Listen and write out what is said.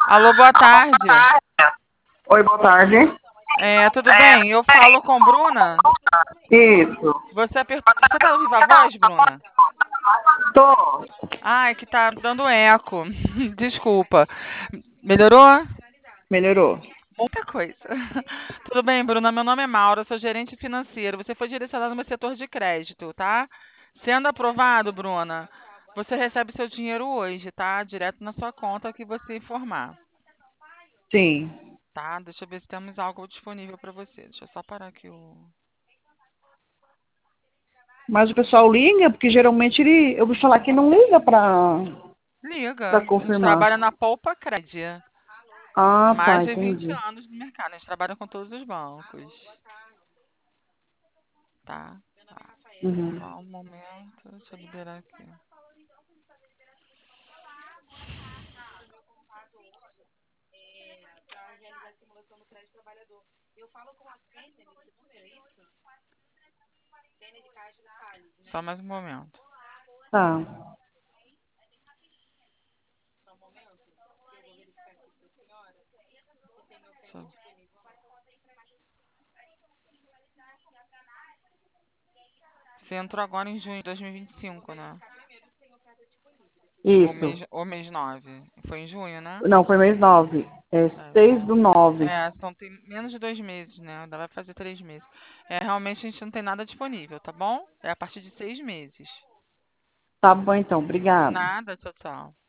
Alô, boa tarde. Oi, boa tarde. Tudo bem? Eu falo com Bruna. Isso. Você tá no Viva Voz, Bruna? Tô. Ai, que tá dando eco. Desculpa. Melhorou? Melhorou. Muita coisa. Tudo bem, Bruna? Meu nome é Maura, sou gerente financeiro. Você foi direcionado no meu setor de crédito, tá? Sendo aprovado, Bruna, você recebe seu dinheiro hoje, tá? Direto na sua conta que você informar, Sim. tá? Deixa eu ver se temos algo disponível para você. Deixa eu só parar aqui o. Mas o pessoal liga, porque geralmente eu ouvi falar que não liga pra Liga. A gente confirmar. trabalha na Poupa Cred. Ah, tá, Mais de 20 entendi. anos no mercado. A gente trabalha com todos os bancos. Tá? Uhum. Só um momento. Deixa eu liberar aqui. Só mais um momento. Tá. Deixa eu- Você entrou agora em junho de 2025, né? Isso. O mês 9. Foi em junho, né? Não, foi mês 9. É É, 6/9. então tem menos de 2 meses, né? Ainda vai fazer 3 meses. Realmente a gente não tem nada disponível, tá bom? É a partir de 6 meses. Tá bom então, obrigado. Nada, tchau, tchau.